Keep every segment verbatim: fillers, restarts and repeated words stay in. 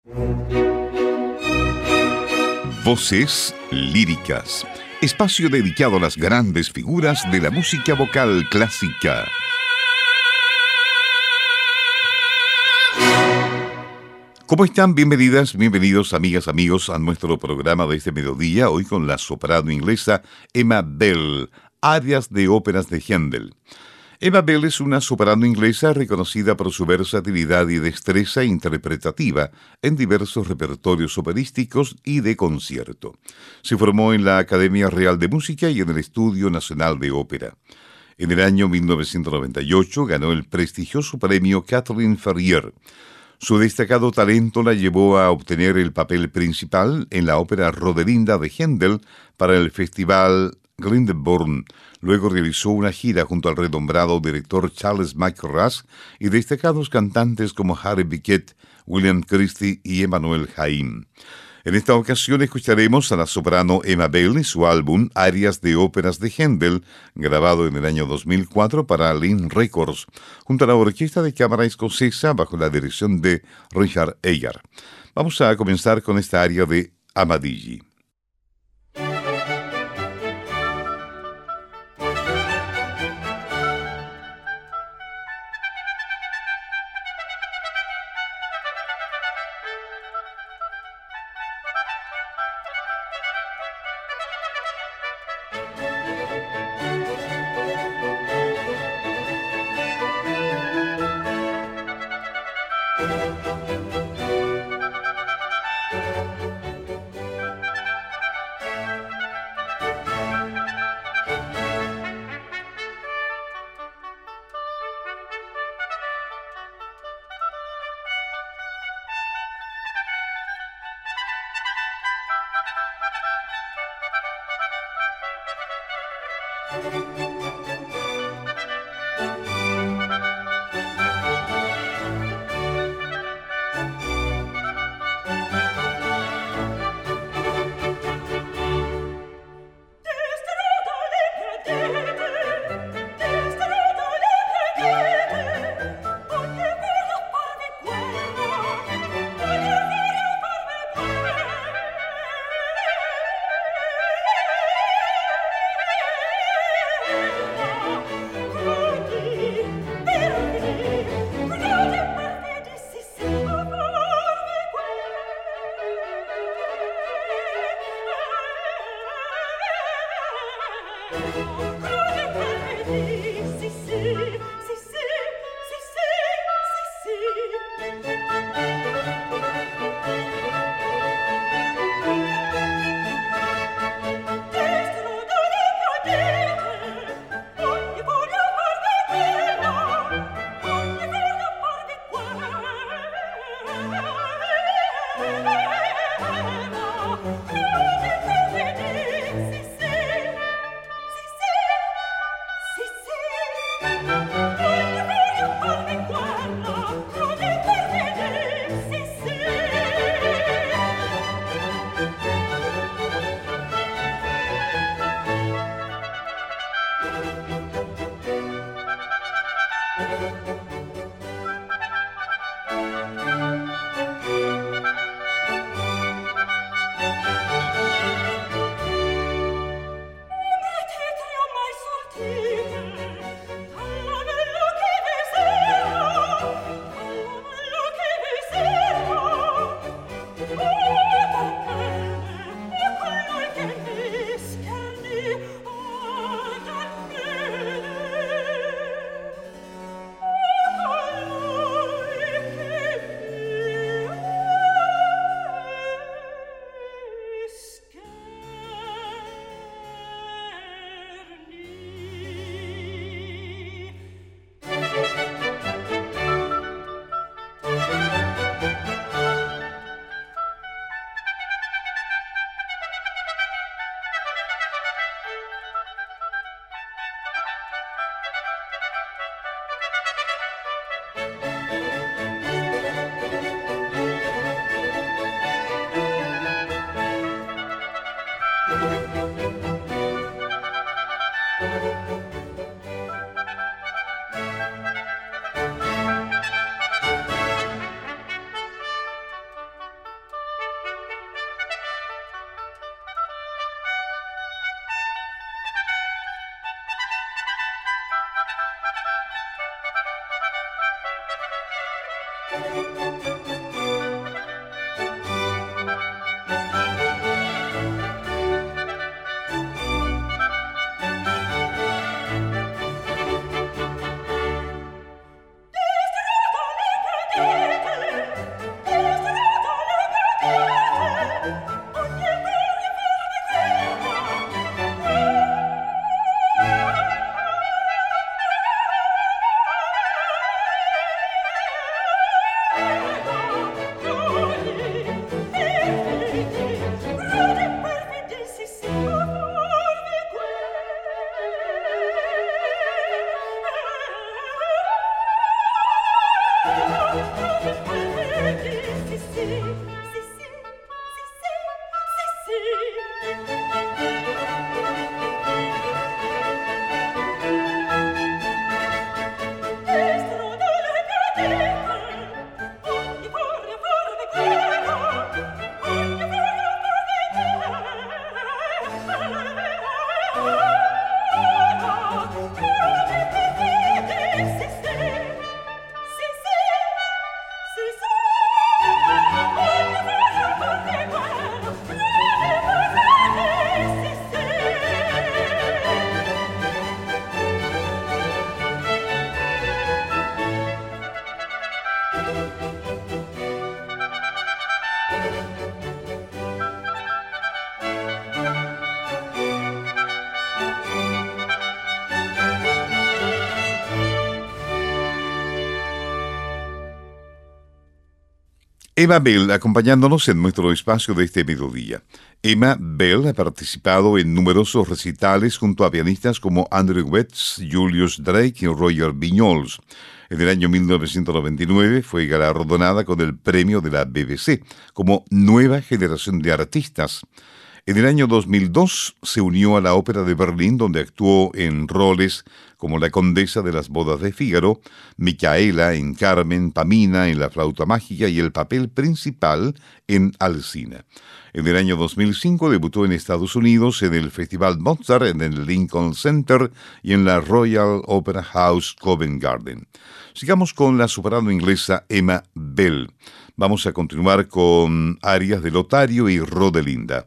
Voces líricas, espacio dedicado a las grandes figuras de la música vocal clásica. ¿Cómo están? Bienvenidas, bienvenidos amigas, amigos a nuestro programa de este mediodía, hoy con la soprano inglesa Emma Bell, arias de óperas de Händel. Emma Bell es una soprano inglesa reconocida por su versatilidad y destreza interpretativa en diversos repertorios operísticos y de concierto. Se formó en la Academia Real de Música y en el Estudio Nacional de Ópera. En el año mil novecientos noventa y ocho ganó el prestigioso premio Kathleen Ferrier. Su destacado talento la llevó a obtener el papel principal en la ópera Rodelinda de Händel para el Festival Glyndebourne. Luego realizó una gira junto al renombrado director Charles McRae y destacados cantantes como Harry Biquet, William Christie y Emmanuel Haim. En esta ocasión escucharemos a la soprano Emma Bell y su álbum Arias de óperas de Händel, grabado en el año dos mil cuatro para Lynn Records, junto a la Orquesta de Cámara Escocesa bajo la dirección de Richard Egar. Vamos a comenzar con esta aria de Amadigi. Emma Bell, acompañándonos en nuestro espacio de este mediodía. Emma Bell ha participado en numerosos recitales junto a pianistas como Andrew Wetz, Julius Drake y Roger Viñols. En el año mil novecientos noventa y nueve fue galardonada con el premio de la B B C como Nueva Generación de Artistas. En el año dos mil dos se unió a la Ópera de Berlín, donde actuó en roles como la Condesa de las Bodas de Fígaro, Micaela en Carmen, Pamina en La Flauta Mágica y el papel principal en Alcina. En el año dos mil cinco debutó en Estados Unidos en el Festival Mozart, en el Lincoln Center y en la Royal Opera House Covent Garden. Sigamos con la soprano inglesa Emma Bell. Vamos a continuar con arias de Lotario y Rodelinda.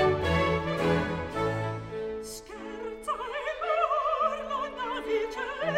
Scherza e l'orlo navice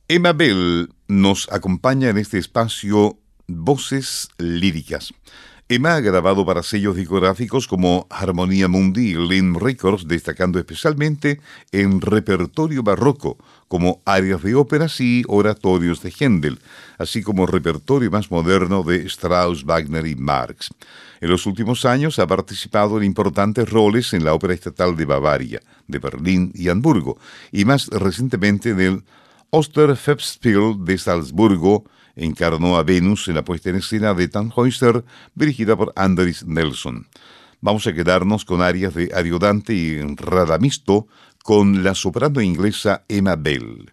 Emma Bell nos acompaña en este espacio Voces Líricas. Emma ha grabado para sellos discográficos como Harmonia Mundi y Lynn Records, destacando especialmente en repertorio barroco, como arias de óperas y oratorios de Händel, así como repertorio más moderno de Strauss, Wagner y Marx. En los últimos años ha participado en importantes roles en la Ópera Estatal de Bavaria, de Berlín y Hamburgo, y más recientemente del Osterfestspiel de Salzburgo. Encarnó a Venus en la puesta en escena de Tannhäuser, dirigida por Andris Nelson. Vamos a quedarnos con arias de Ariodante y Radamisto con la soprano inglesa Emma Bell.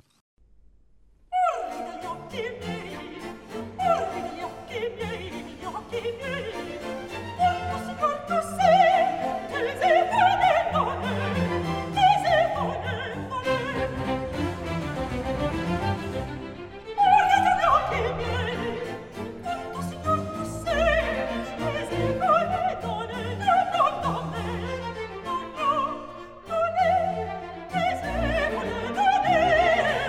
Donne,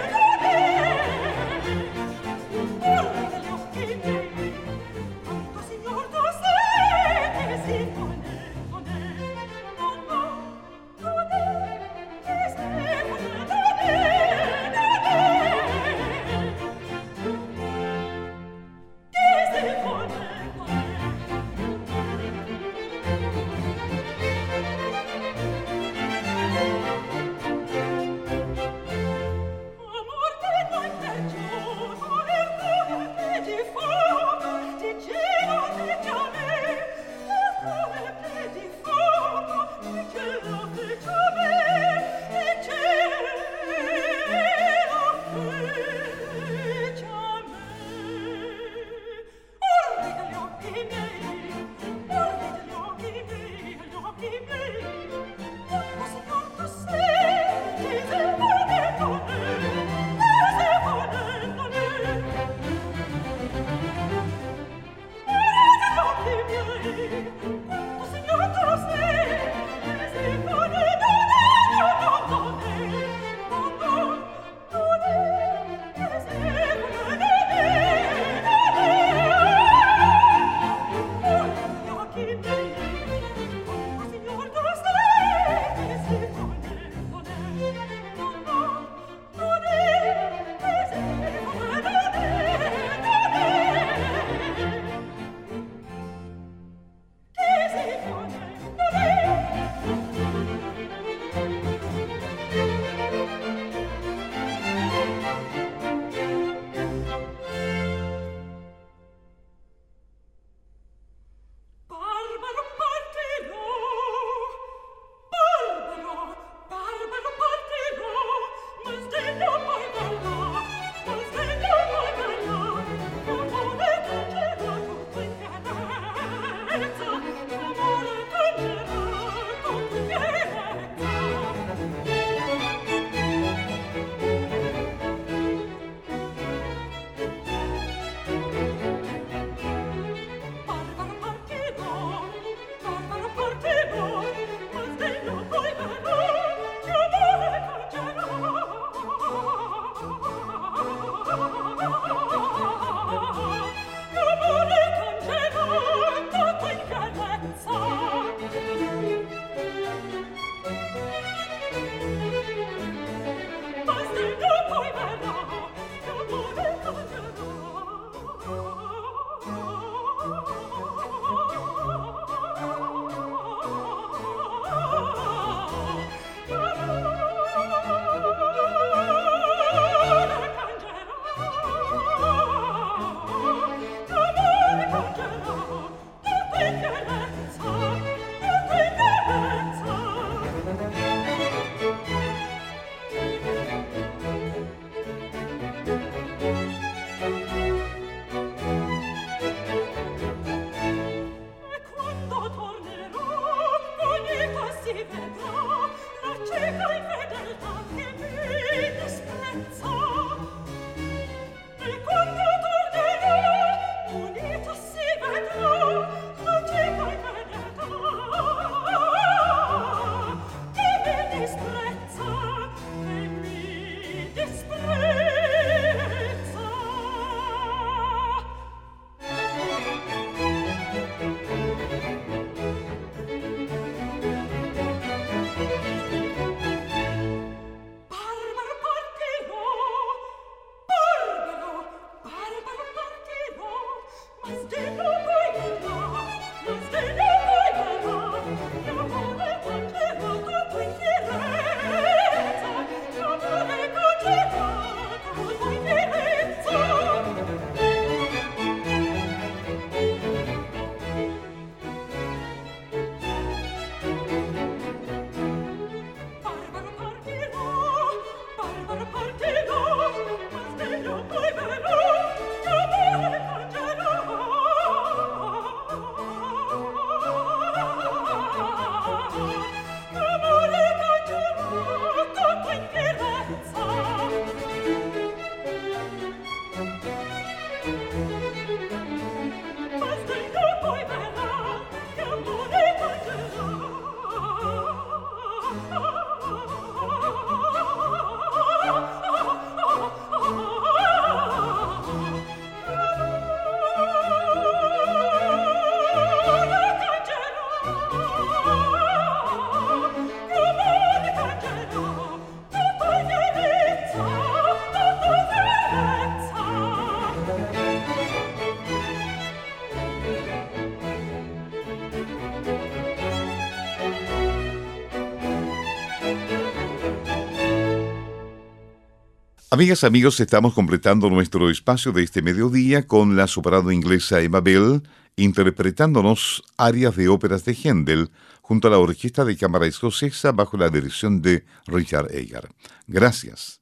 Amigas, amigos, estamos completando nuestro espacio de este mediodía con la soprano inglesa Emma Bell interpretándonos arias de óperas de Händel junto a la Orquesta de Cámara Escocesa bajo la dirección de Richard Egar. Gracias.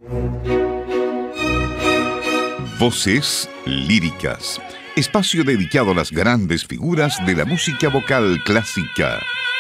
Voces líricas. Espacio dedicado a las grandes figuras de la música vocal clásica.